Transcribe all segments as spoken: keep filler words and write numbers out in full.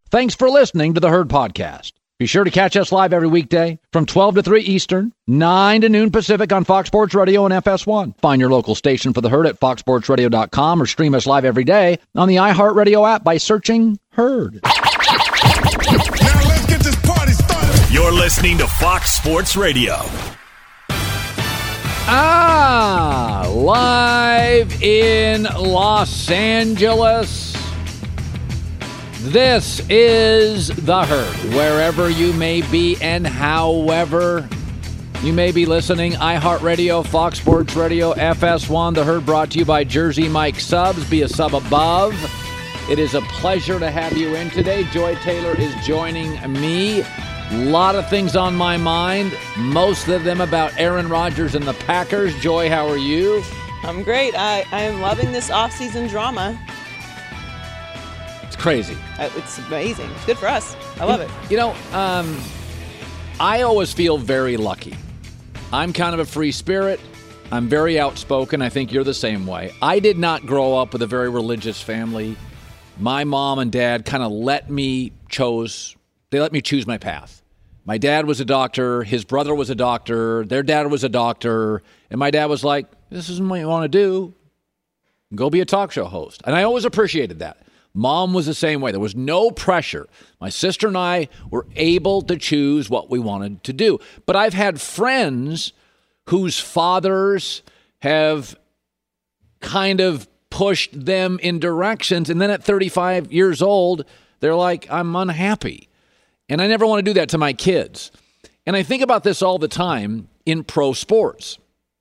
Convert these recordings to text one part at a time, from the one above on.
Thanks for listening to the Herd Podcast. Be sure to catch us live every weekday from twelve to three Eastern, nine to noon Pacific on Fox Sports Radio and F S one. Find your local station for the Herd at fox sports radio dot com or stream us live every day on the iHeartRadio app by searching Herd. Now let's get this party started. You're listening to Fox Sports Radio. Ah, live in Los Angeles. This is The Herd. Wherever you may be and however you may be listening, iHeartRadio, Fox Sports Radio, F S one, The Herd brought to you by Jersey Mike Subs. Be a sub above. It is a pleasure to have you in today. Joy Taylor is joining me. A lot of things on my mind, most of them about Aaron Rodgers and the Packers. Joy, how are you? I'm great. I, I am loving this off-season drama. It's crazy. It's amazing. It's good for us. I love it. You know, um, I always feel very lucky. I'm kind of a free spirit. I'm very outspoken. I think you're the same way. I did not grow up with a very religious family. My mom and dad kind of let me chose, they let me choose my path. My dad was a doctor. His brother was a doctor. Their dad was a doctor. And my dad was like, this isn't what you want to do. Go be a talk show host. And I always appreciated that. Mom was the same way. There was no pressure. My sister and I were able to choose what we wanted to do. But I've had friends whose fathers have kind of pushed them in directions. And then at thirty-five years old, they're like, I'm unhappy. And I never want to do that to my kids. And I think about this all the time in pro sports.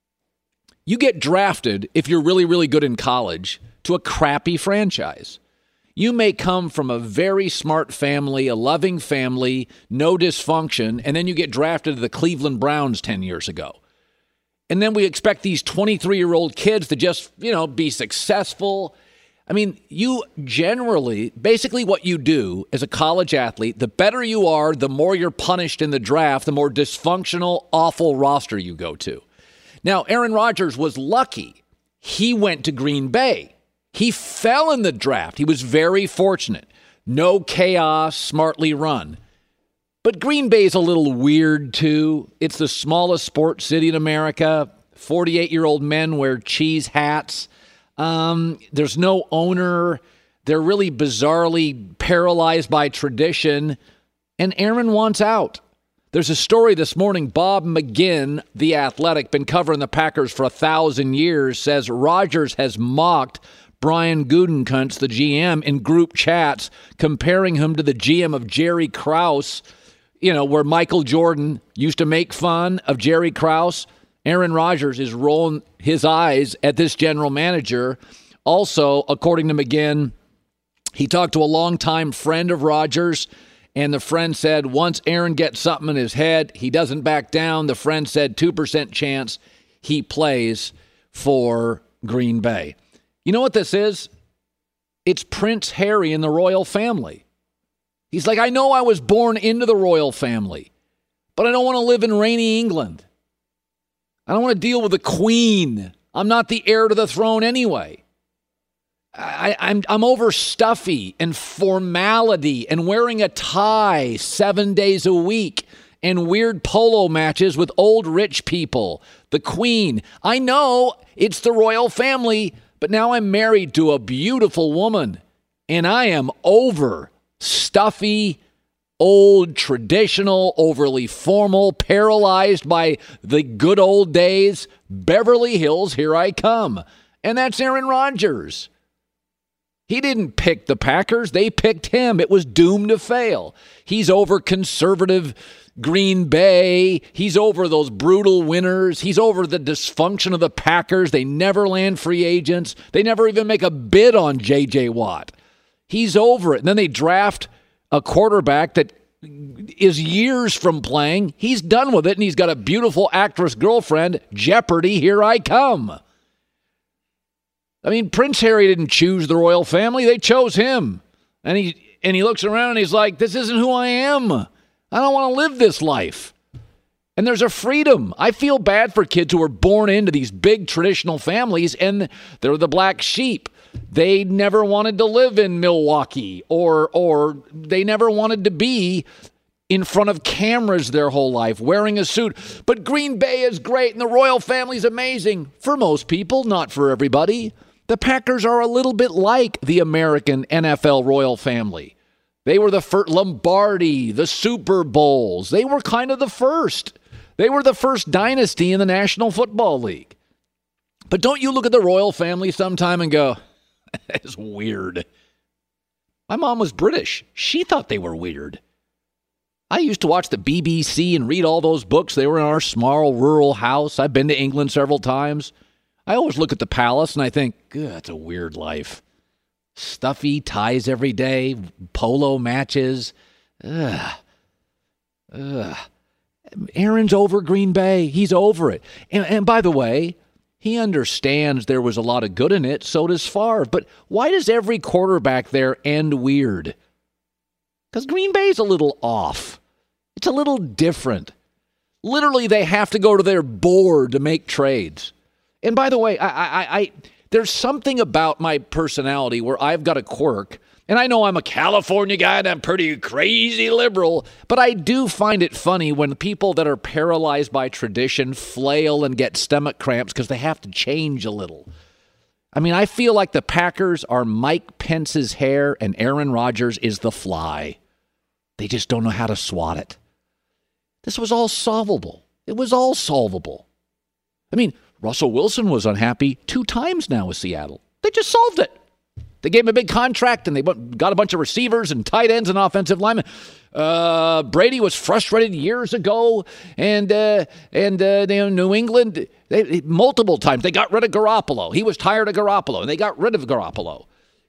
You get drafted, if you're really, really good in college, to a crappy franchise. You may come from a very smart family, a loving family, no dysfunction, and then you get drafted to the Cleveland Browns ten years ago. And then we expect these twenty-three-year-old kids to just, you know, be successful. I mean, you generally, basically what you do as a college athlete, the better you are, the more you're punished in the draft, the more dysfunctional, awful roster you go to. Now, Aaron Rodgers was lucky. He went to Green Bay. He fell in the draft. He was very fortunate. No chaos, smartly run. But Green Bay is a little weird, too. It's the smallest sports city in America. forty-eight-year-old men wear cheese hats. Um, there's no owner. They're really bizarrely paralyzed by tradition. And Aaron wants out. There's a story this morning. Bob McGinn, The Athletic, been covering the Packers for a thousand years, says Rodgers has mocked Brian Gutekunst, the G M, in group chats, comparing him to the G M of Jerry Krause, you know, where Michael Jordan used to make fun of Jerry Krause. Aaron Rodgers is rolling his eyes at this general manager. Also, according to McGinn, he talked to a longtime friend of Rodgers, and the friend said once Aaron gets something in his head, he doesn't back down. The friend said two percent chance he plays for Green Bay. You know what this is? It's Prince Harry and the royal family. He's like, I know I was born into the royal family, but I don't want to live in rainy England. I don't want to deal with the Queen. I'm not the heir to the throne anyway. I, I'm I'm over stuffy and formality and wearing a tie seven days a week and weird polo matches with old rich people. The Queen. I know it's the royal family, but now I'm married to a beautiful woman, and I am over stuffy, old, traditional, overly formal, paralyzed by the good old days. Beverly Hills, here I come. And that's Aaron Rodgers. He didn't pick the Packers. They picked him. It was doomed to fail. He's over conservative Green Bay. He's over those brutal winners. He's over the dysfunction of the Packers. They never land free agents. They never even make a bid on J J Watt. He's over it. And then they draft a quarterback that is years from playing. He's done with it, and he's got a beautiful actress girlfriend. Jeopardy, here I come. I mean, Prince Harry didn't choose the royal family. They chose him. And he and he looks around and he's like, this isn't who I am. I don't want to live this life. And there's a freedom. I feel bad for kids who are born into these big traditional families and they're the black sheep. they never wanted to live in Milwaukee, or or they never wanted to be in front of cameras their whole life, wearing a suit. But Green Bay is great, and the royal family's amazing. For most people, not for everybody. The Packers are a little bit like the American N F L royal family. They were the first, Lombardi, the Super Bowls. They were kind of the first. They were the first dynasty in the National Football League. But don't you look at the royal family sometime and go, that's weird. My mom was British. She thought they were weird. I used to watch the B B C and read all those books. They were in our small rural house. I've been to England several times. I always look at the palace and I think, that's a weird life. Stuffy ties every day, polo matches. Ugh. Ugh. Aaron's over Green Bay. He's over it. And, and by the way, he understands there was a lot of good in it. So does Favre. But why does every quarterback there end weird? Because Green Bay's a little off. It's a little different. Literally, they have to go to their board to make trades. And by the way, I, I, I, there's something about my personality where I've got a quirk. And I know I'm a California guy and I'm pretty crazy liberal, but I do find it funny when people that are paralyzed by tradition flail and get stomach cramps because they have to change a little. I mean, I feel like the Packers are Mike Pence's hair and Aaron Rodgers is the fly. They just don't know how to swat it. This was all solvable. It was all solvable. I mean, Russell Wilson was unhappy two times now with Seattle. They just solved it. They gave him a big contract, and they got a bunch of receivers and tight ends and offensive linemen. Uh, Brady was frustrated years ago, and uh, and uh, they, New England, they, multiple times, they got rid of Garoppolo. He was tired of Garoppolo, and they got rid of Garoppolo.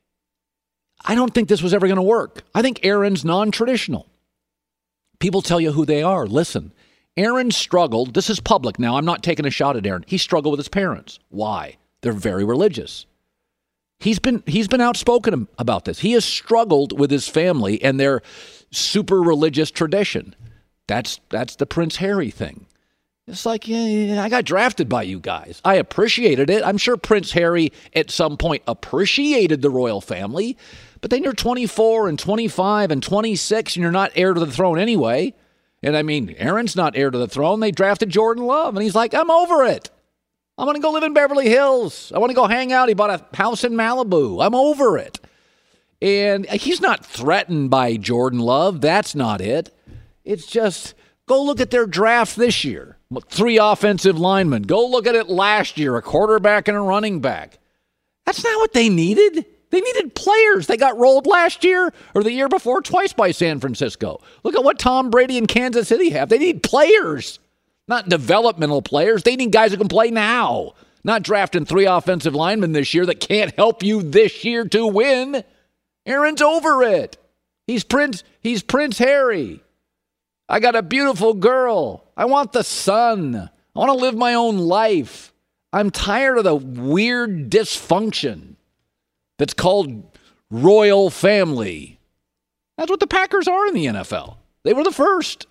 I don't think this was ever going to work. I think Aaron's non-traditional. People tell you who they are. Listen, Aaron struggled. This is public now. I'm not taking a shot at Aaron. He struggled with his parents. Why? They're very religious. He's been he's been outspoken about this. He has struggled with his family and their super religious tradition. That's that's the Prince Harry thing. It's like, yeah, I got drafted by you guys. I appreciated it. I'm sure Prince Harry at some point appreciated the royal family. But then you're twenty-four and twenty-five and twenty-six and you're not heir to the throne anyway. And I mean, Aaron's not heir to the throne. They drafted Jordan Love. And he's like, I'm over it. I want to go live in Beverly Hills. I want to go hang out. He bought a house in Malibu. I'm over it. And he's not threatened by Jordan Love. That's not it. It's just, go look at their draft this year. Three offensive linemen. Go look at it last year, a quarterback and a running back. That's not what they needed. They needed players. They got rolled last year or the year before twice by San Francisco. Look at what Tom Brady and Kansas City have. They need players. Not developmental players. They need guys who can play now. Not drafting three offensive linemen this year that can't help you this year to win. Aaron's over it. He's Prince, he's Prince Harry. I got a beautiful girl. I want the sun. I want to live my own life. I'm tired of the weird dysfunction that's called royal family. That's what the Packers are in the N F L. They were the first.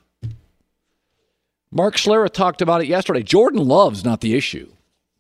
Mark Schlereth talked about it yesterday. Jordan Love's not the issue.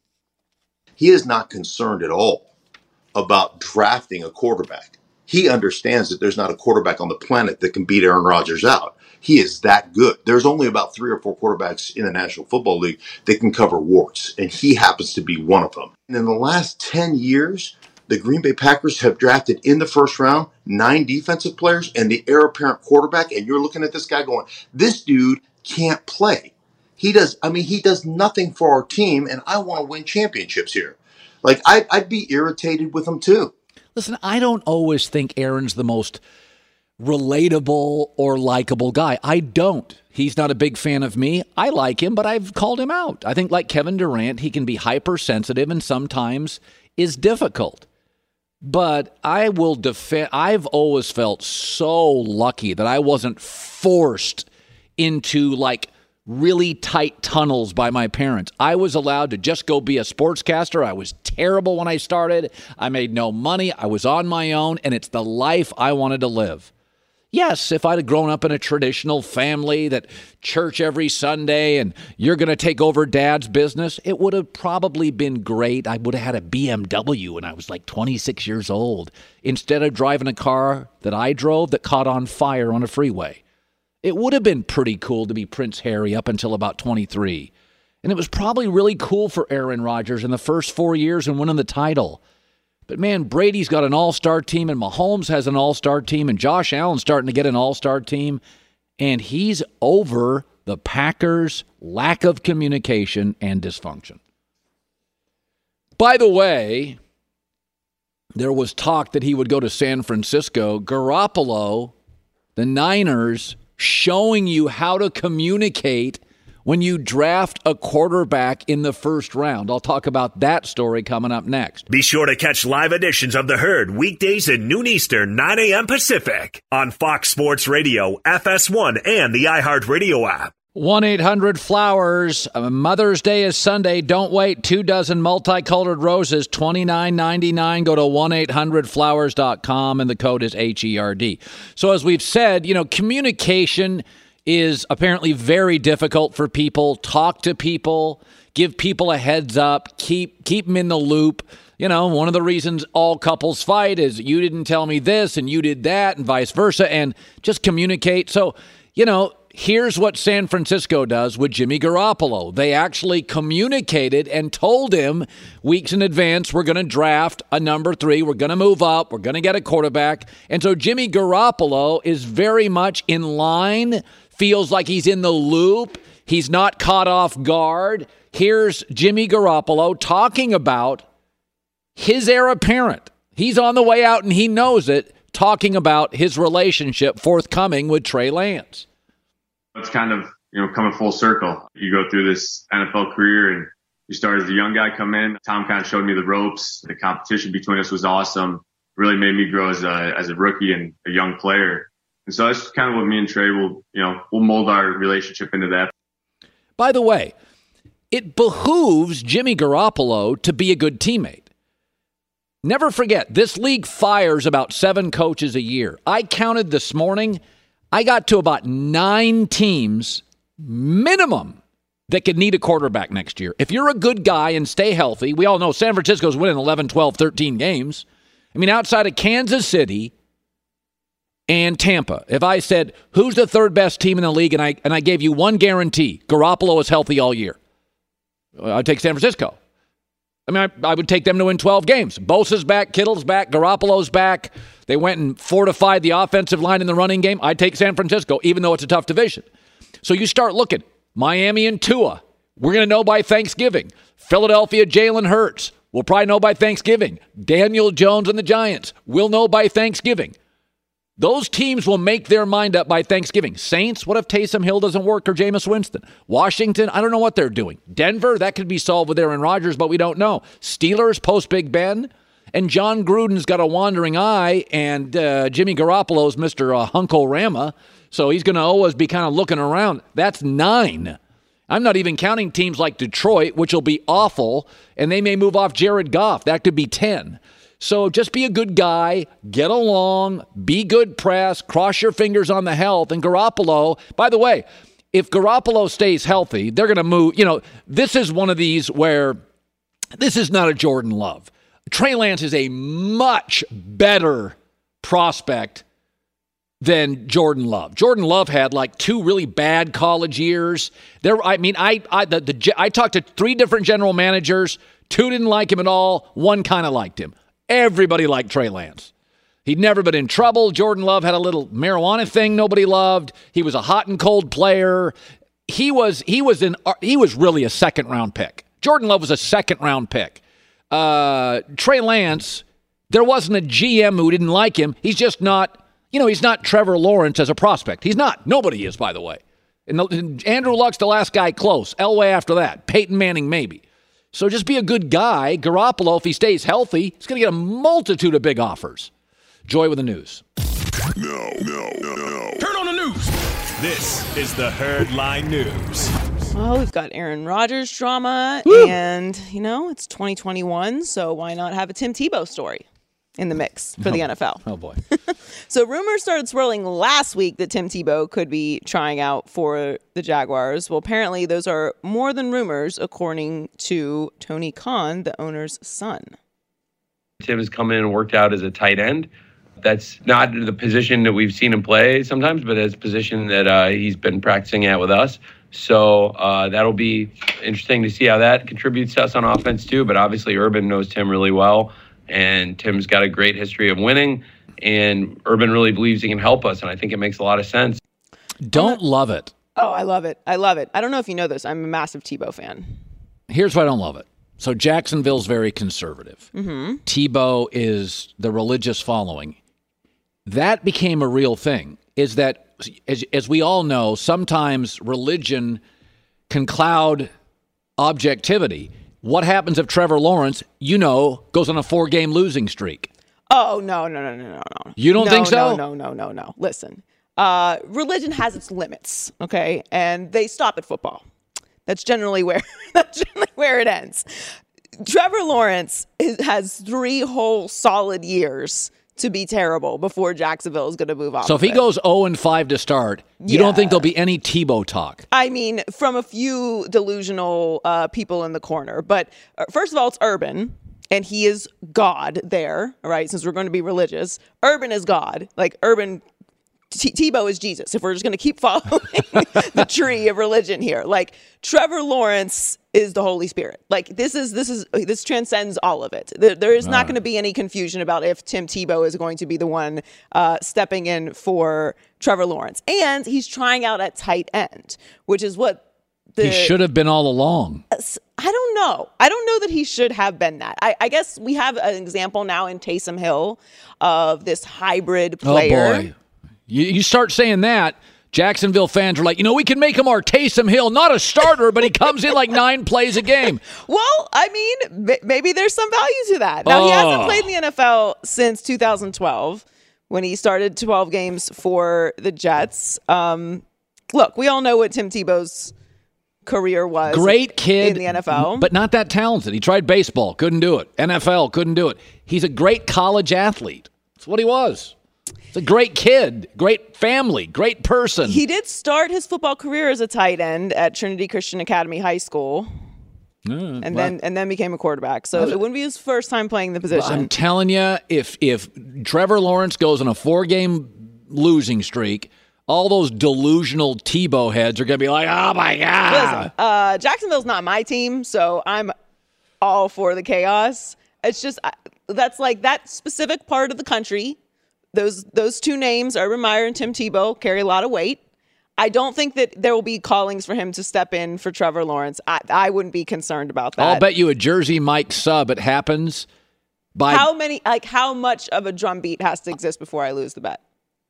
He is not concerned at all about drafting a quarterback. He understands that there's not a quarterback on the planet that can beat Aaron Rodgers out. He is that good. There's only about three or four quarterbacks in the National Football League that can cover warts, and he happens to be one of them. And in the last ten years, the Green Bay Packers have drafted in the first round nine defensive players and the heir apparent quarterback, and you're looking at this guy going, this dude can't play. He does, I mean, he does nothing for our team, and I want to win championships here. Like, I'd, I'd be irritated with him, too. Listen, I don't always think Aaron's the most relatable or likable guy. I don't. He's not a big fan of me. I like him, but I've called him out. I think like Kevin Durant, he can be hypersensitive and sometimes is difficult. But I will defend. I've always felt so lucky that I wasn't forced into like really tight tunnels by my parents. I was allowed to just go be a sportscaster. I was terrible when I started. I made no money. I was on my own, and it's the life I wanted to live. Yes, if I'd have grown up in a traditional family that church every Sunday and you're going to take over dad's business, it would have probably been great. I would have had a B M W when I was like twenty-six years old instead of driving a car that I drove that caught on fire on a freeway. It would have been pretty cool to be Prince Harry up until about twenty-three. And it was probably really cool for Aaron Rodgers in the first four years and winning the title. But, man, Brady's got an all-star team, and Mahomes has an all-star team, and Josh Allen's starting to get an all-star team, and he's over the Packers' lack of communication and dysfunction. By the way, there was talk that he would go to San Francisco. Garoppolo, the Niners, showing you how to communicate when you draft a quarterback in the first round. I'll talk about that story coming up next. Be sure to catch live editions of The Herd weekdays at noon Eastern, nine a.m. Pacific on Fox Sports Radio, F S one, and the iHeartRadio app. one eight hundred flowers. Mother's Day is Sunday. Don't wait. Two dozen multicolored roses, twenty-nine ninety-nine. Go to one eight hundred flowers dot com, and the code is H E R D. So as we've said, you know, communication is apparently very difficult for people. Talk to people, give people a heads up, keep keep them in the loop. You know, one of the reasons all couples fight is you didn't tell me this and you did that and vice versa, and just communicate. So, you know, here's what San Francisco does with Jimmy Garoppolo. They actually communicated and told him weeks in advance, we're going to draft a number three. We're going to move up. We're going to get a quarterback. And so Jimmy Garoppolo is very much in line, feels like he's in the loop. He's not caught off guard. Here's Jimmy Garoppolo talking about his heir apparent. He's on the way out and he knows it, talking about his relationship forthcoming with Trey Lance. It's kind of, you know, coming full circle. You go through this N F L career and you start as a young guy, come in. Tom kind of showed me the ropes. The competition between us was awesome. Really made me grow as a, as a rookie and a young player. And so that's kind of what me and Trey will, you know, we'll mold our relationship into that. By the way, it behooves Jimmy Garoppolo to be a good teammate. Never forget, this league fires about seven coaches a year. I counted this morning. I got to about nine teams minimum that could need a quarterback next year. If you're a good guy and stay healthy, we all know San Francisco's winning eleven, twelve, thirteen games. I mean, outside of Kansas City and Tampa, if I said, who's the third best team in the league, and I and I gave you one guarantee, Garoppolo is healthy all year, I'd take San Francisco. I mean, I, I would take them to win twelve games. Bosa's back, Kittle's back, Garoppolo's back. They went and fortified the offensive line in the running game. I'd take San Francisco, even though it's a tough division. So you start looking. Miami and Tua, we're going to know by Thanksgiving. Philadelphia, Jalen Hurts, we'll probably know by Thanksgiving. Daniel Jones and the Giants, we'll know by Thanksgiving. Those teams will make their mind up by Thanksgiving. Saints, what if Taysom Hill doesn't work or Jameis Winston? Washington, I don't know what they're doing. Denver, that could be solved with Aaron Rodgers, but we don't know. Steelers, post Big Ben. And John Gruden's got a wandering eye, and uh, Jimmy Garoppolo's Mister Uh, Hunko-Rama, so he's going to always be kind of looking around. That's nine. I'm not even counting teams like Detroit, which will be awful, and they may move off Jared Goff. That could be ten. So just be a good guy, get along, be good press, cross your fingers on the health. And Garoppolo, by the way, if Garoppolo stays healthy, they're going to move. You know, this is one of these where this is not a Jordan Love. Trey Lance is a much better prospect than Jordan Love. Jordan Love had like two really bad college years. There, I mean, I I the, the I talked to three different general managers. Two didn't like him at all. One kind of liked him. Everybody liked Trey Lance. He'd never been in trouble. Jordan Love had a little marijuana thing nobody loved. He was a hot and cold player. He was he was an he was really a second round pick. Jordan Love was a second round pick. Uh, Trey Lance, there wasn't a G M who didn't like him. He's just not, you know, he's not Trevor Lawrence as a prospect. He's not. Nobody is, by the way. And, the, and Andrew Luck's the last guy close. Elway after that. Peyton Manning maybe. So just be a good guy. Garoppolo, if he stays healthy, he's going to get a multitude of big offers. Joy with the news. No, no, no, no. Turn on the news. This is the Herd Line News. Well, we've got Aaron Rodgers drama, Woo! and, you know, it's twenty twenty-one, so why not have a Tim Tebow story? in the mix for oh, the N F L. Oh, boy. So rumors started swirling last week that Tim Tebow could be trying out for the Jaguars. Well, apparently those are more than rumors, according to Tony Khan, the owner's son. Tim has come in and worked out as a tight end. That's not the position that we've seen him play sometimes, but it's a position that uh, he's been practicing at with us. So uh, that'll be interesting to see how that contributes to us on offense too. But obviously Urban knows Tim really well, and Tim's got a great history of winning, and Urban really believes he can help us, and I think it makes a lot of sense. Don't love it. Oh, I love it. I love it. I don't know if you know this. I'm a massive Tebow fan. Here's why I don't love it. So Jacksonville's very conservative. Mm-hmm. Tebow is the religious following. That became a real thing, is that, as, as we all know, sometimes religion can cloud objectivity. What happens if Trevor Lawrence, you know, goes on a four-game losing streak? Oh, no, no, no, no, no, no. You don't no, think so? No, no, no, no, no. Listen, uh, religion has its limits, okay? And they stop at football. That's generally where that's generally where it ends. Trevor Lawrence is, has three whole solid years to be terrible before Jacksonville is going to move on. So if he it. goes oh and five to start, you Yeah. don't think there'll be any Tebow talk? I mean, from a few delusional uh, people in the corner. But uh, first of all, it's Urban, and he is God there, all right, since we're going to be religious. Urban is God. Like, Urban, T- Tebow is Jesus, if we're just going to keep following the tree of religion here. Like, Trevor Lawrence is the Holy Spirit. Like, this is this is this transcends all of it. There, there is not going to be any confusion about if Tim Tebow is going to be the one uh, stepping in for Trevor Lawrence. And he's trying out at tight end, which is what the, He should have been all along. I don't know. I don't know that he should have been that. I, I guess we have an example now in Taysom Hill of this hybrid player. Oh, boy. You, you start saying that, Jacksonville fans are like, you know, we can make him our Taysom Hill, not a starter, but he comes in like nine plays a game. Well, I mean, b- maybe there's some value to that. Now, he hasn't Oh. played in the N F L since two thousand twelve when he started twelve games for the Jets. Um, look, we all know what Tim Tebow's career was. Great kid in the N F L. but not that talented. He tried baseball, couldn't do it. N F L, couldn't do it. He's a great college athlete. That's what he was. He's a great kid, great family, great person. He did start his football career as a tight end at Trinity Christian Academy High School. Mm, and well, then and then became a quarterback. So it wouldn't be his first time playing the position. I'm telling you, if if Trevor Lawrence goes on a four-game losing streak, all those delusional Tebow heads are going to be like, oh, my God. Listen, uh, Jacksonville's not my team, so I'm all for the chaos. It's just I- that's like that specific part of the country. Those those two names, Urban Meyer and Tim Tebow, carry a lot of weight. I don't think that there will be callings for him to step in for Trevor Lawrence. I, I wouldn't be concerned about that. I'll bet you a Jersey Mike sub it happens by How many, like, how much of a drumbeat has to exist before I lose the bet?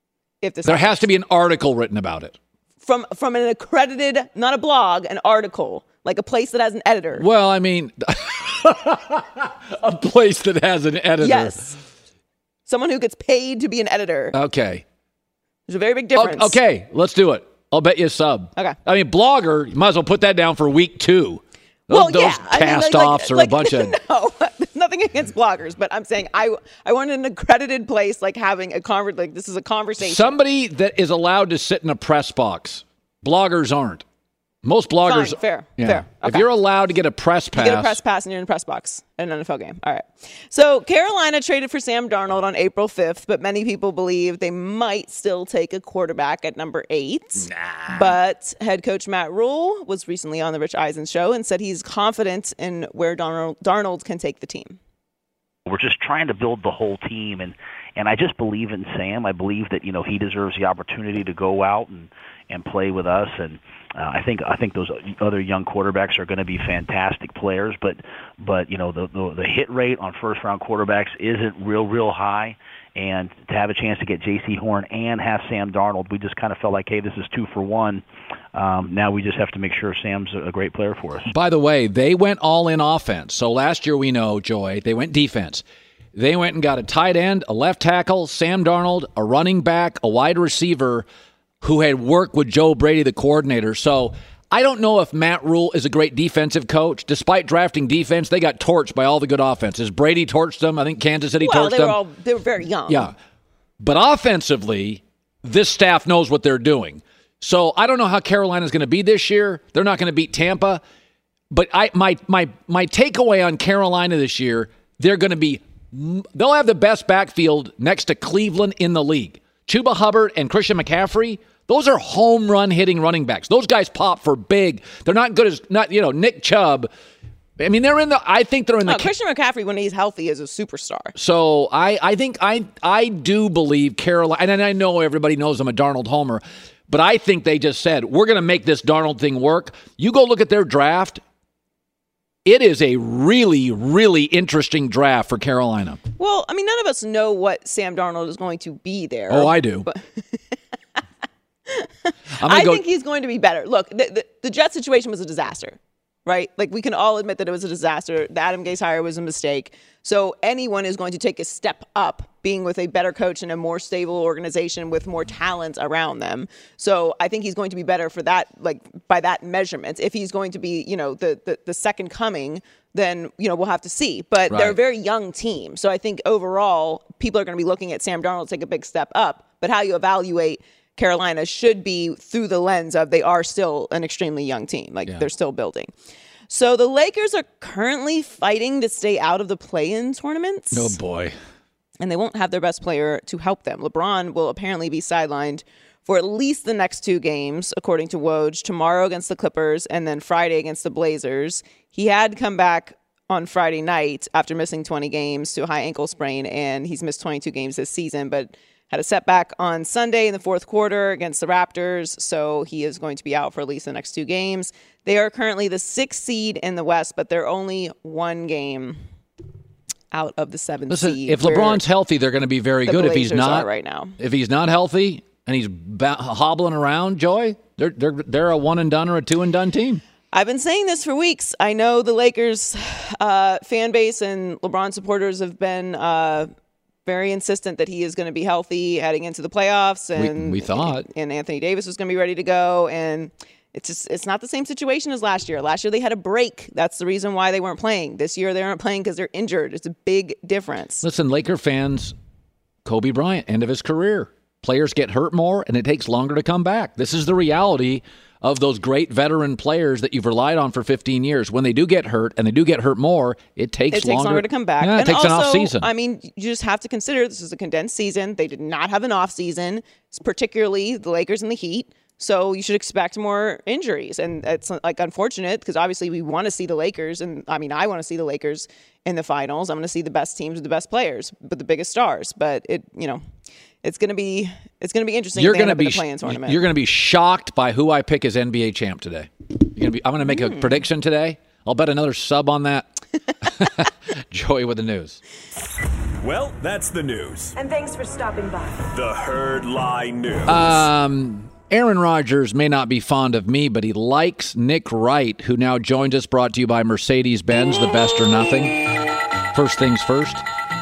If this there happens? has to be an article written about it. from from an accredited, not a blog, an article, like a place that has an editor. Well, I mean, a place that has an editor. Yes, someone who gets paid to be an editor. Okay. There's a very big O- difference. Okay, let's do it. I'll bet you a sub. Okay. I mean, blogger, you might as well put that down for week two. Well, Those yeah, I mean, like- cast-offs like- are like- a bunch of... no, nothing against bloggers, but I'm saying I I want an accredited place, like having a conver- like this is a conversation. Somebody that is allowed to sit in a press box. Bloggers aren't. Most bloggers... Fine, fair, Yeah. fair. If Okay. you're allowed to get a press pass... You get a press pass and you're in the press box at an N F L game. All right. So Carolina traded for Sam Darnold on April fifth, but many people believe they might still take a quarterback at number eight. Nah. But head coach Matt Rule was recently on the Rich Eisen show and said he's confident in where Darnold, Darnold can take the team. We're just trying to build the whole team, and, and I just believe in Sam. I believe that, you know, he deserves the opportunity to go out and, and play with us, and uh, I think I think those other young quarterbacks are going to be fantastic players. But but you know the, the the hit rate on first round quarterbacks isn't real real high, and to have a chance to get J C Horn and have Sam Darnold, we just kind of felt like, hey, this is two for one. Um, now we just have to make sure Sam's a great player for us. By the way, they went all in offense. So last year, we know, Joy, they went defense. They went and got a tight end, a left tackle, Sam Darnold, a running back, a wide receiver who had worked with Joe Brady, the coordinator. So I don't know if Matt Rule is a great defensive coach. Despite drafting defense, they got torched by all the good offenses. Brady torched them. I think Kansas City well, torched they them. Were all, they were very young. Yeah. But offensively, this staff knows what they're doing. So I don't know how Carolina's going to be this year. They're not going to beat Tampa. But I my my my takeaway on Carolina this year, they're going to be they'll have the best backfield next to Cleveland in the league. Chuba Hubbard and Christian McCaffrey, those are home run hitting running backs. Those guys pop for big. They're not good as not, you know, Nick Chubb. I mean, they're in the I think they're in the oh, Christian McCaffrey when he's healthy is a superstar. So I I think I I do believe Carolina, and I know everybody knows I'm a Darnold homer, but I think they just said, we're going to make this Darnold thing work. You go look at their draft. It is a really, really interesting draft for Carolina. Well, I mean, none of us know what Sam Darnold is going to be there. Oh, I do. But I go- think he's going to be better. Look, the, the, the Jet situation was a disaster, right? Like, we can all admit that it was a disaster. The Adam Gase hire was a mistake. So anyone is going to take a step up being with a better coach and a more stable organization with more talent around them. So I think he's going to be better for that, like by that measurement. If he's going to be, you know, the the, the second coming, then, you know, we'll have to see. But Right. they're a very young team. So I think overall, people are going to be looking at Sam Darnold to take a big step up. But how you evaluate Carolina should be through the lens of they are still an extremely young team. Like, Yeah. they're still building. So the Lakers are currently fighting to stay out of the play-in tournaments. Oh, boy. And they won't have their best player to help them. LeBron will apparently be sidelined for at least the next two games, according to Woj, tomorrow against the Clippers and then Friday against the Blazers. He had come back on Friday night after missing twenty games to a high ankle sprain, and he's missed twenty-two games this season, but had a setback on Sunday in the fourth quarter against the Raptors, so he is going to be out for at least the next two games. They are currently the sixth seed in the West, but they're only one game out of the seventh Listen, seed. if LeBron's healthy, they're going to be very the good. If he's Blazers not, are right now. if he's not healthy and he's ba- hobbling around, Joy, they're they're they're a one and done or a two and done team. I've been saying this for weeks. I know the Lakers uh, fan base and LeBron supporters have been uh, very insistent that he is going to be healthy heading into the playoffs, and we, we thought, and Anthony Davis was going to be ready to go, and it's just it's not the same situation as last year. Last year they had a break. That's the reason why they weren't playing. This year they aren't playing because they're injured. It's a big difference. Listen, Laker fans, Kobe Bryant, end of his career. Players get hurt more, and it takes longer to come back. This is the reality of those great veteran players that you've relied on for fifteen years. When they do get hurt, and they do get hurt more, it takes, it takes longer. longer to come back. Yeah, it and takes also, an off season. I mean, you just have to consider this is a condensed season. They did not have an off season, particularly the Lakers and the Heat. So you should expect more injuries. And it's like unfortunate because obviously we want to see the Lakers. And I mean, I want to see the Lakers in the finals. I'm going to see the best teams with the best players, but the biggest stars. But it, you know, it's going to be it's going to be interesting. You're going to be the play-in tournament. You're going to be shocked by who I pick as N B A champ today. You're gonna be, I'm going to make mm. a prediction today. I'll bet another sub on that. Joey with the news. Well, that's the news. And thanks for stopping by. The Herd Lie News. Um, Aaron Rodgers may not be fond of me, but he likes Nick Wright, who now joins us, brought to you by Mercedes-Benz, the best or nothing. First things first.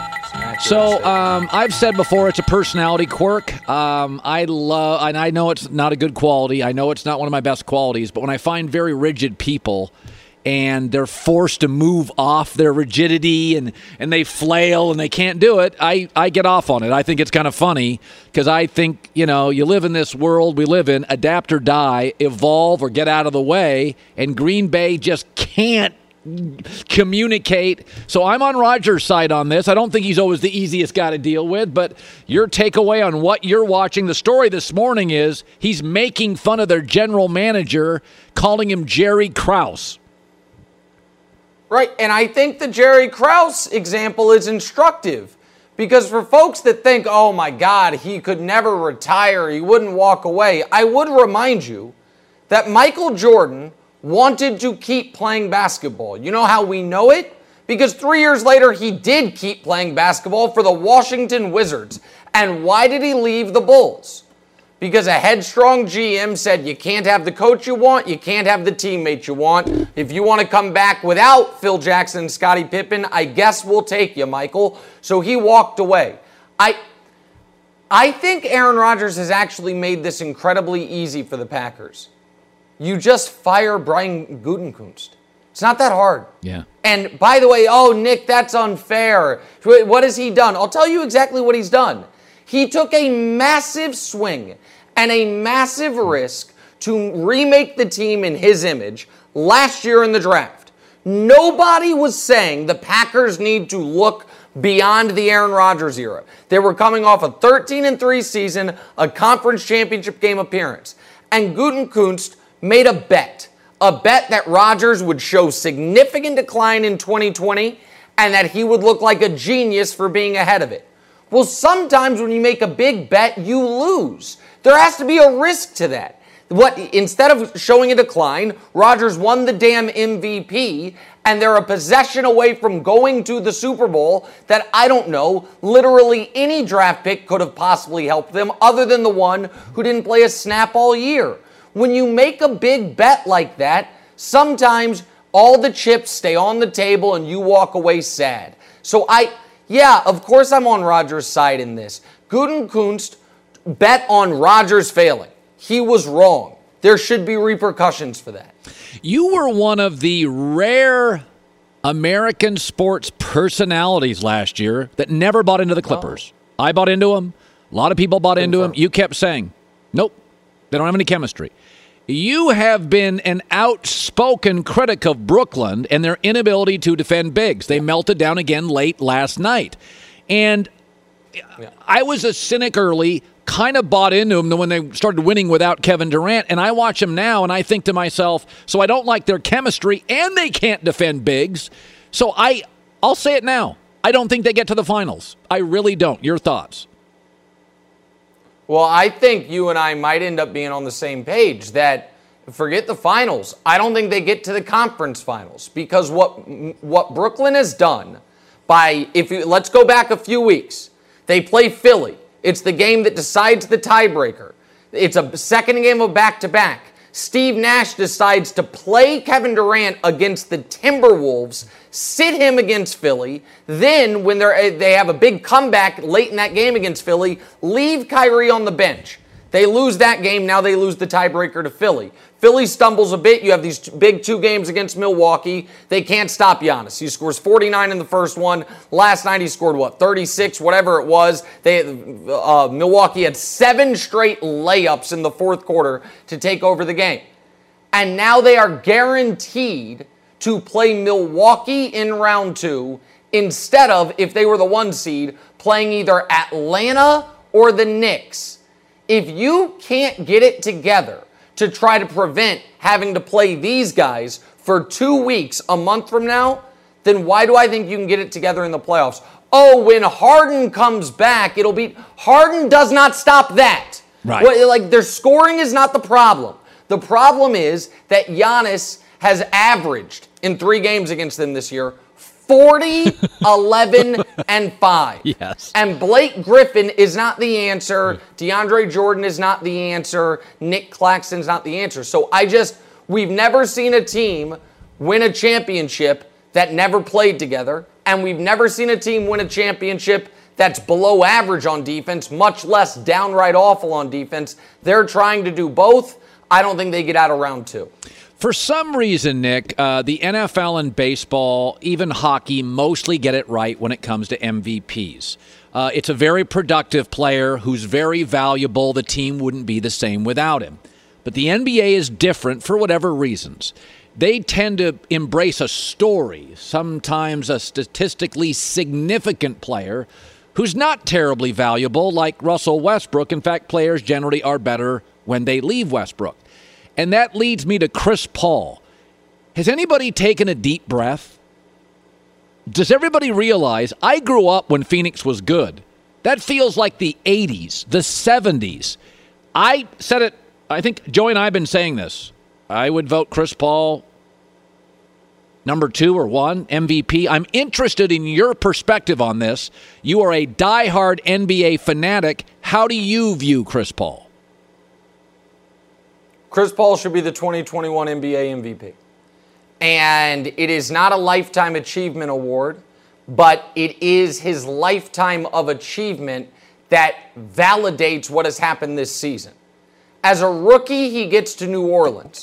So um, I've said before, it's a personality quirk. Um, I love, and I know it's not a good quality. I know it's not one of my best qualities, but when I find very rigid people and they're forced to move off their rigidity and, and they flail and they can't do it, I, I get off on it. I think it's kind of funny because I think, you know, you live in this world we live in, adapt or die, evolve or get out of the way, and Green Bay just can't communicate. So I'm on Rodgers' side on this. I don't think he's always the easiest guy to deal with, but your takeaway on what you're watching, the story this morning is he's making fun of their general manager, calling him Jerry Krause. Right, and I think the Jerry Krause example is instructive because for folks that think, oh my God, he could never retire, he wouldn't walk away, I would remind you that Michael Jordan wanted to keep playing basketball. You know how we know it? Because three years later, he did keep playing basketball for the Washington Wizards. And why did he leave the Bulls? Because a headstrong G M said you can't have the coach you want, you can't have the teammates you want. If you want to come back without Phil Jackson and Scottie Pippen, I guess we'll take you, Michael. So he walked away. I, I think Aaron Rodgers has actually made this incredibly easy for the Packers. You just fire Brian Gutekunst. It's not that hard. Yeah. And by the way, oh, Nick, that's unfair. What has he done? I'll tell you exactly what he's done. He took a massive swing and a massive risk to remake the team in his image last year in the draft. Nobody was saying the Packers need to look beyond the Aaron Rodgers era. They were coming off a thirteen and three season, a conference championship game appearance. And Gutekunst made a bet. A bet that Rodgers would show significant decline in twenty twenty and that he would look like a genius for being ahead of it. Well, sometimes when you make a big bet, you lose. There has to be a risk to that. What instead of showing a decline, Rodgers won the damn M V P, and they're a possession away from going to the Super Bowl that, I don't know, literally any draft pick could have possibly helped them other than the one who didn't play a snap all year. When you make a big bet like that, sometimes all the chips stay on the table and you walk away sad. So I, yeah, of course I'm on Rodgers' side in this. Gutekunst bet on Rodgers failing. He was wrong. There should be repercussions for that. You were one of the rare American sports personalities last year that never bought into the Clippers. Oh. I bought into them. A lot of people bought into them. You kept saying, nope, they don't have any chemistry. You have been an outspoken critic of Brooklyn and their inability to defend bigs. They melted down again late last night. And yeah. I was a cynic early, kind of bought into them when they started winning without Kevin Durant, and I watch them now, and I think to myself, so I don't like their chemistry, and they can't defend bigs. So I, I'll say it now. I don't think they get to the finals. I really don't. Your thoughts? Well, I think you and I might end up being on the same page that forget the finals. I don't think they get to the conference finals because what what Brooklyn has done by, if you, let's go back a few weeks, they play Philly. It's the game that decides the tiebreaker. It's a second game of back-to-back. Steve Nash decides to play Kevin Durant against the Timberwolves, sit him against Philly. Then, when they're, they have a big comeback late in that game against Philly, leave Kyrie on the bench. They lose that game. Now they lose the tiebreaker to Philly. Philly stumbles a bit. You have these big two games against Milwaukee. They can't stop Giannis. He scores forty-nine in the first one. Last night he scored, what, thirty-six, whatever it was. They, uh, Milwaukee had seven straight layups in the fourth quarter to take over the game. And now they are guaranteed to play Milwaukee in round two instead of, if they were the one seed, playing either Atlanta or the Knicks. If you can't get it together to try to prevent having to play these guys for two weeks a month from now, then why do I think you can get it together in the playoffs? Oh, when Harden comes back, it'll be... Harden does not stop that. Right. What, like, their scoring is not the problem. The problem is that Giannis has averaged, in three games against them this year, forty, eleven, and five. Yes. And Blake Griffin is not the answer. DeAndre Jordan is not the answer. Nick Claxton's not the answer. So I just, we've never seen a team win a championship that never played together. And we've never seen a team win a championship that's below average on defense, much less downright awful on defense. They're trying to do both. I don't think they get out of round two. For some reason, Nick, uh, the N F L and baseball, even hockey, mostly get it right when it comes to M V Ps. Uh, it's a very productive player who's very valuable. The team wouldn't be the same without him. But the N B A is different for whatever reasons. They tend to embrace a story, sometimes a statistically significant player who's not terribly valuable, like Russell Westbrook. In fact, players generally are better when they leave Westbrook. And that leads me to Chris Paul. Has anybody taken a deep breath? Does everybody realize I grew up when Phoenix was good? That feels like the eighties, the seventies. I said it, I think Joey and I have been saying this. I would vote Chris Paul number two or one, M V P. I'm interested in your perspective on this. You are a diehard N B A fanatic. How do you view Chris Paul? Chris Paul should be the twenty twenty-one N B A M V P. And it is not a Lifetime Achievement Award, but it is his lifetime of achievement that validates what has happened this season. As a rookie, he gets to New Orleans.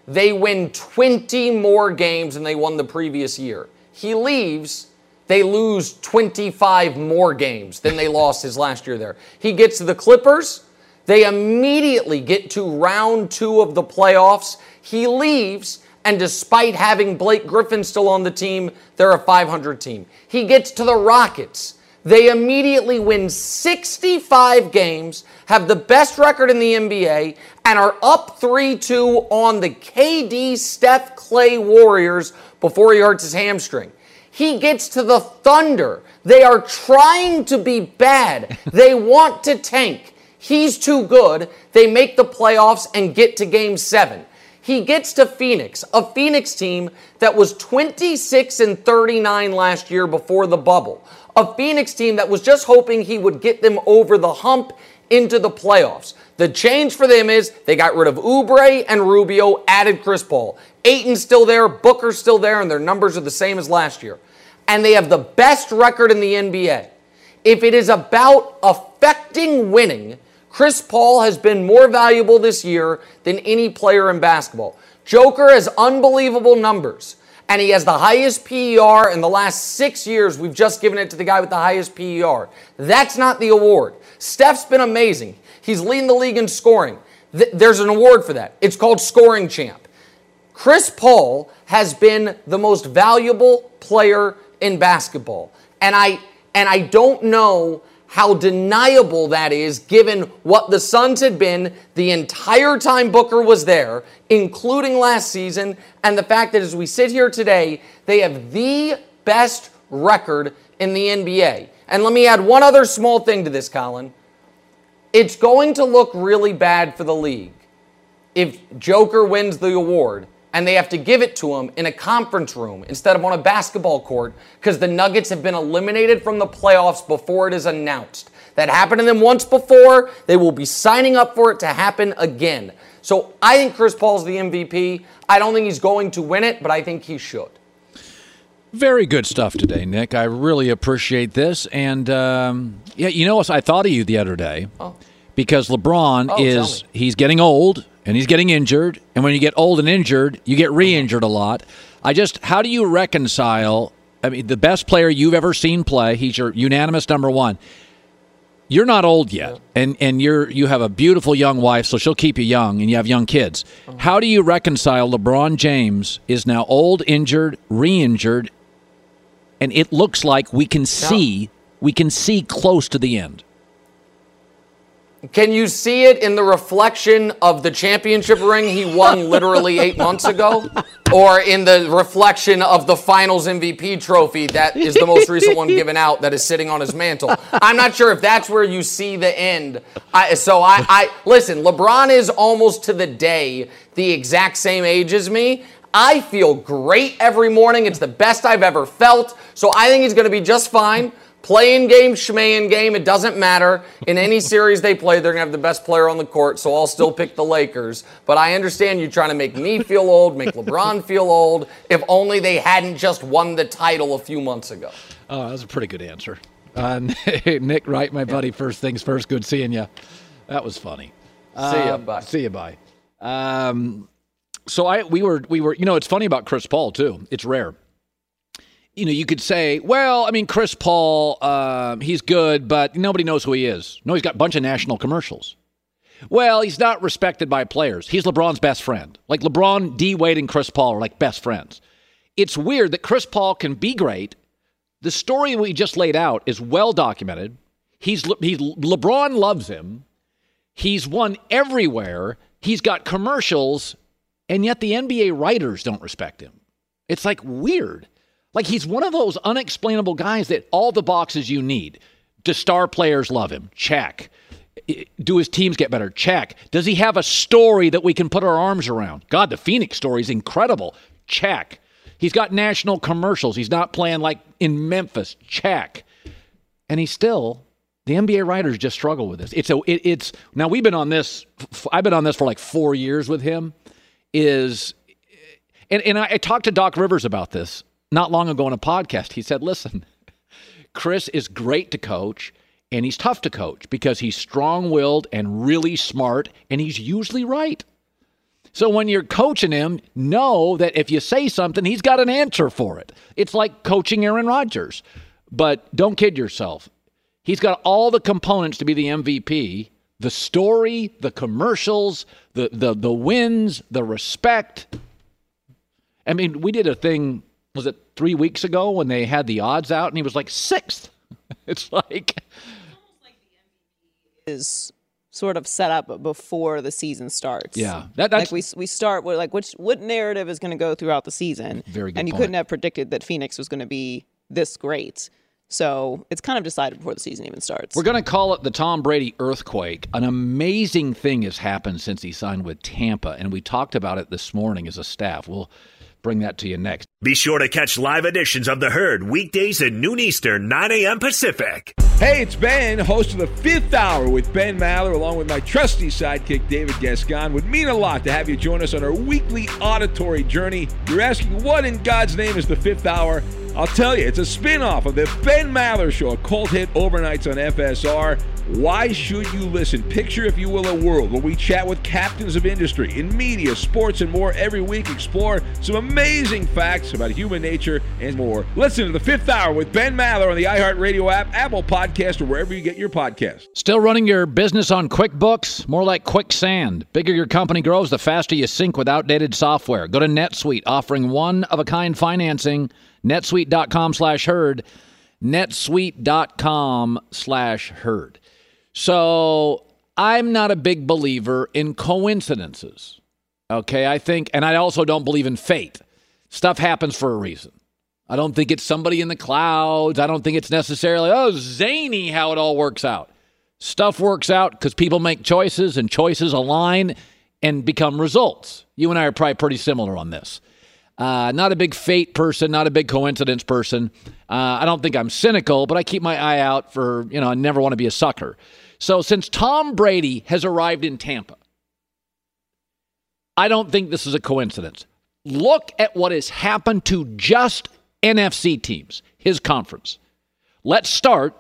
they win twenty more games than they won the previous year. He leaves, they lose twenty-five more games than they lost his last year there. He gets to the Clippers, they immediately get to round two of the playoffs. He leaves, and despite having Blake Griffin still on the team, they're a five hundred team. He gets to the Rockets. They immediately win sixty-five games, have the best record in the N B A, and are up three two on the K D Steph Clay Warriors before he hurts his hamstring. He gets to the Thunder. They are trying to be bad. They want to tank. He's too good. They make the playoffs and get to game seven. He gets to Phoenix, a Phoenix team that was twenty-six and thirty-nine last year before the bubble. A Phoenix team that was just hoping he would get them over the hump into the playoffs. The change for them is they got rid of Oubre and Rubio, added Chris Paul. Ayton's still there, Booker's still there, and their numbers are the same as last year. And they have the best record in the N B A. If it is about affecting winning, Chris Paul has been more valuable this year than any player in basketball. Joker has unbelievable numbers, and he has the highest P E R in the last six years. We've just given it to the guy with the highest P E R. That's not the award. Steph's been amazing. He's leading the league in scoring. Th- there's an award for that. It's called Scoring Champ. Chris Paul has been the most valuable player in basketball, and I and I don't know how deniable that is given what the Suns had been the entire time Booker was there, including last season, and the fact that as we sit here today, they have the best record in the N B A. And let me add one other small thing to this, Colin. It's going to look really bad for the league if Joker wins the award and they have to give it to him in a conference room instead of on a basketball court because the Nuggets have been eliminated from the playoffs before it is announced. That happened to them once before. They will be signing up for it to happen again. So I think Chris Paul's the M V P. I don't think he's going to win it, but I think he should. Very good stuff today, Nick. I really appreciate this. And, um, yeah, you know what? I thought of you the other day oh. because LeBron oh, is, he's getting old. And he's getting injured. And when you get old and injured, you get re-injured a lot. I just, how do you reconcile, I mean, the best player you've ever seen play, he's your unanimous number one. You're not old yet. And and you're you have a beautiful young wife, so she'll keep you young, and you have young kids. Uh-huh. How do you reconcile LeBron James is now old, injured, re-injured, and it looks like we can see, we can see close to the end? Can you see it in the reflection of the championship ring he won literally eight months ago? Or in the reflection of the finals M V P trophy that is the most recent one given out that is sitting on his mantle? I'm not sure if that's where you see the end. I, so I, I listen, LeBron is almost to the day the exact same age as me. I feel great every morning. It's the best I've ever felt. So I think he's going to be just fine. Playing game, schmaying game, it doesn't matter. In any series they play, they're going to have the best player on the court, so I'll still pick the Lakers. But I understand you trying to make me feel old, make LeBron feel old, if only they hadn't just won the title a few months ago. Oh, that was a pretty good answer. Uh, Nick Wright, my buddy, first things first, good seeing you. That was funny. See ya, um, bye. See you, bye. Um, so I, we were, we were, you know, it's funny about Chris Paul, too. It's rare. You know, you could say, well, I mean, Chris Paul, uh, he's good, but nobody knows who he is. No, he's got a bunch of national commercials. Well, he's not respected by players. He's LeBron's best friend. Like LeBron, D. Wade, and Chris Paul are like best friends. It's weird that Chris Paul can be great. The story we just laid out is well documented. He's, he's LeBron loves him. He's won everywhere. He's got commercials, and yet the N B A writers don't respect him. It's like weird. Like, he's one of those unexplainable guys that all the boxes you need. Do star players love him? Check. Do his teams get better? Check. Does he have a story that we can put our arms around? God, the Phoenix story is incredible. Check. He's got national commercials. He's not playing like in Memphis. Check. And he's still, the N B A writers just struggle with this. It's a, it, it's now we've been on this, I've been on this for like four years with him, is, and, and I, I talked to Doc Rivers about this not long ago on a podcast. He said, listen, Chris is great to coach, and he's tough to coach because he's strong-willed and really smart, and he's usually right. So when you're coaching him, know that if you say something, he's got an answer for it. It's like coaching Aaron Rodgers. But don't kid yourself. He's got all the components to be the M V P. The story, the commercials, the the the wins, the respect. I mean, we did a thing, was it three weeks ago when they had the odds out and he was like sixth? It's like... is sort of set up before the season starts. Yeah. That, that's, like we we start with like which what narrative is going to go throughout the season. Very good And you point. couldn't have predicted that Phoenix was going to be this great. So it's kind of decided before the season even starts. We're going to call it the Tom Brady earthquake. An amazing thing has happened since he signed with Tampa, and we talked about it this morning as a staff. We'll bring that to you next. Be sure to catch live editions of The Herd weekdays at noon Eastern, nine a.m. Pacific. Hey, it's Ben, host of the Fifth Hour with Ben Maller, along with my trusty sidekick, David Gascon. Would mean a lot to have you join us on our weekly auditory journey. You're asking, what in God's name is the Fifth Hour? I'll tell you, it's a spin-off of the Ben Maller Show, a cult hit overnights on F S R. Why should you listen? Picture, if you will, a world where we chat with captains of industry in media, sports, and more every week. Explore some amazing facts about human nature and more. Listen to the Fifth Hour with Ben Maller on the iHeartRadio app, Apple Podcast, or wherever you get your podcasts. Still running your business on QuickBooks? More like quicksand. Bigger your company grows, the faster you sync with outdated software. Go to NetSuite, offering one-of-a-kind financing. netsuite.com slash herd. netsuite.com slash herd. So I'm not a big believer in coincidences. Okay, I think, and I also don't believe in fate. Stuff happens for a reason. I don't think it's somebody in the clouds. I don't think it's necessarily, oh, zany how it all works out. Stuff works out because people make choices, and choices align and become results. You and I are probably pretty similar on this. Uh, not a big fate person, not a big coincidence person. Uh, I don't think I'm cynical, but I keep my eye out for, you know, I never want to be a sucker. So since Tom Brady has arrived in Tampa, I don't think this is a coincidence. Look at what has happened to just N F C teams, his conference. Let's start.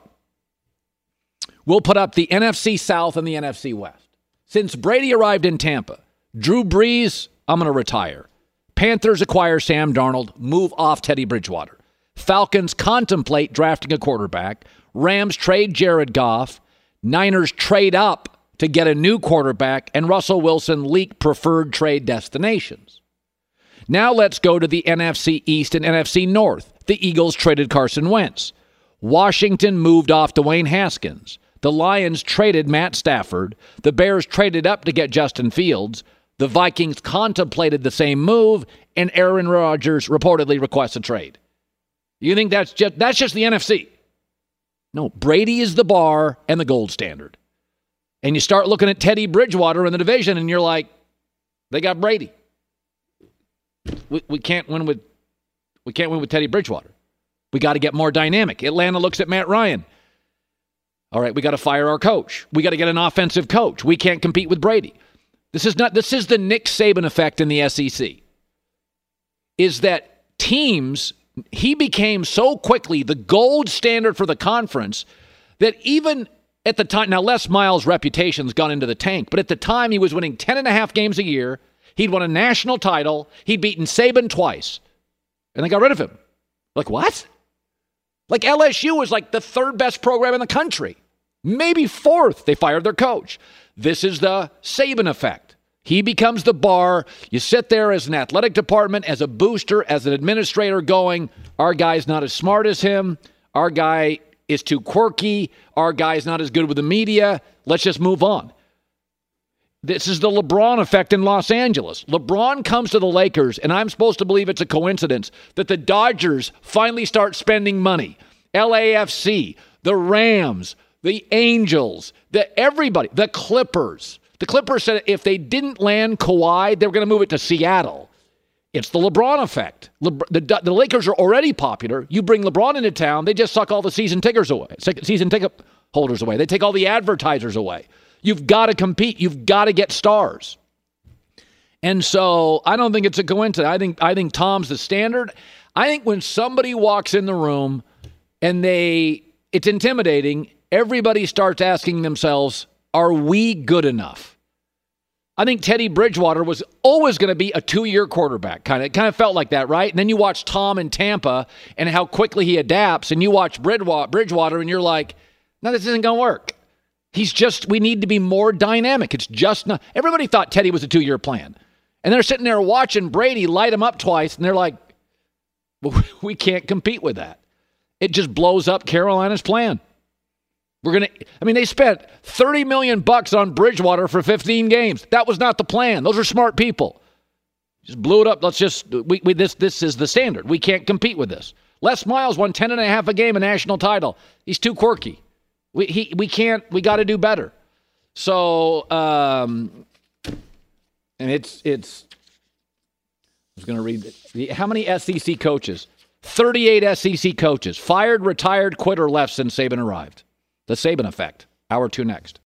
We'll put up the N F C South and the N F C West. Since Brady arrived in Tampa, Drew Brees, I'm going to retire. Panthers acquire Sam Darnold, move off Teddy Bridgewater. Falcons contemplate drafting a quarterback. Rams trade Jared Goff. Niners trade up to get a new quarterback, and Russell Wilson leak preferred trade destinations. Now let's go to the N F C East and N F C North. The Eagles traded Carson Wentz. Washington moved off Dwayne Haskins. The Lions traded Matt Stafford. The Bears traded up to get Justin Fields. The Vikings contemplated the same move, and Aaron Rodgers reportedly requests a trade. You think that's just that's just the N F C? No, Brady is the bar and the gold standard. And you start looking at Teddy Bridgewater in the division, and you're like, they got Brady. We, we can't win with we can't win with Teddy Bridgewater. We got to get more dynamic. Atlanta looks at Matt Ryan. All right, we got to fire our coach. We got to get an offensive coach. We can't compete with Brady. This is not. This is the Nick Saban effect in the S E C. Is that teams, he became so quickly the gold standard for the conference that even at the time, now Les Miles' reputation's gone into the tank, but at the time he was winning ten and a half games a year. He'd won a national title. He'd beaten Saban twice. And they got rid of him. Like, what? Like L S U was like the third best program in the country. Maybe fourth. They fired their coach. This is the Saban effect. He becomes the bar. You sit there as an athletic department, as a booster, as an administrator going, our guy's not as smart as him. Our guy is too quirky. Our guy's not as good with the media. Let's just move on. This is the LeBron effect in Los Angeles. LeBron comes to the Lakers, and I'm supposed to believe it's a coincidence that the Dodgers finally start spending money. L A F C, the Rams, the Angels, the everybody, the Clippers. The Clippers said if they didn't land Kawhi, they were going to move it to Seattle. It's the LeBron effect. Le- the, the Lakers are already popular. You bring LeBron into town, they just suck all the season tickers away, season ticket holders away. They take all the advertisers away. You've got to compete. You've got to get stars. And so I don't think it's a coincidence. I think I think Tom's the standard. I think when somebody walks in the room and they it's intimidating, everybody starts asking themselves, are we good enough? I think Teddy Bridgewater was always going to be a two-year quarterback. Kind of, it kind of felt like that, right? And then you watch Tom in Tampa and how quickly he adapts, and you watch Bridgewater, and you're like, no, this isn't going to work. He's just, we need to be more dynamic. It's just not. Everybody thought Teddy was a two-year plan. And they're sitting there watching Brady light him up twice, and they're like, well, we can't compete with that. It just blows up Carolina's plan. We're gonna. I mean, they spent thirty million bucks on Bridgewater for fifteen games. That was not the plan. Those are smart people. Just blew it up. Let's just. We, we this this is the standard. We can't compete with this. Les Miles won ten and a half a game, a national title. He's too quirky. We he we can't. We got to do better. So, um, and it's it's. I was going to read it. How many S E C coaches? thirty-eight S E C coaches fired, retired, quit, or left since Saban arrived. The Saban effect. Hour two next.